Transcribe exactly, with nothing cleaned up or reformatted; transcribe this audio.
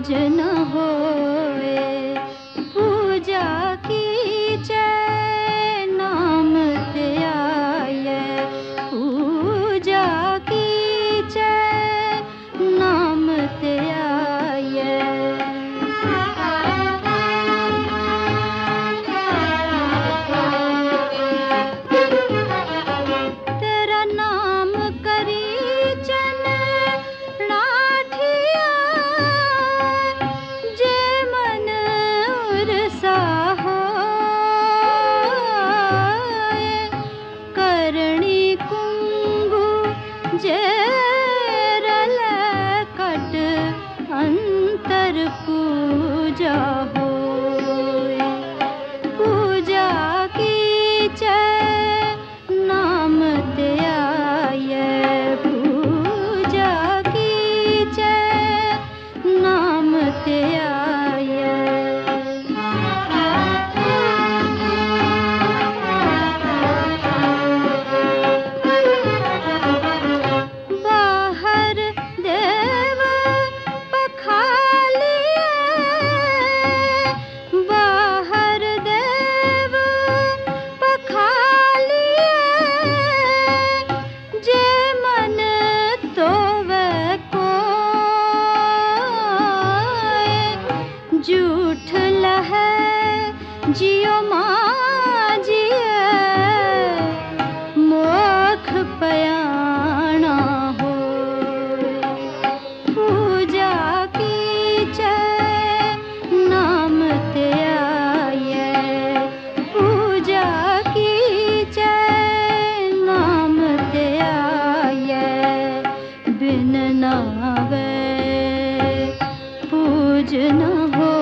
पूज न होए। पूजा कीजै नाम ते आये, पूजा कीजै नाम ते आये। तेरा नाम करीचन लाठिया, जे मन उरसा होए। करणी कुंगु जे रल कट अंतर पूजा होए। पूजा कीजै नाम ते आये, पूजा कीजै नाम ते आये। बाहर देव पखालिए, बाहर देव पखालिए। जे मन तोवे कोय, झूठ लहै जियो माजिए। मोख पयाणा होए। पूजा कीजै नाम ते आये, पूजा कीजै नाम ते आये। बिन नावे पूज न हो।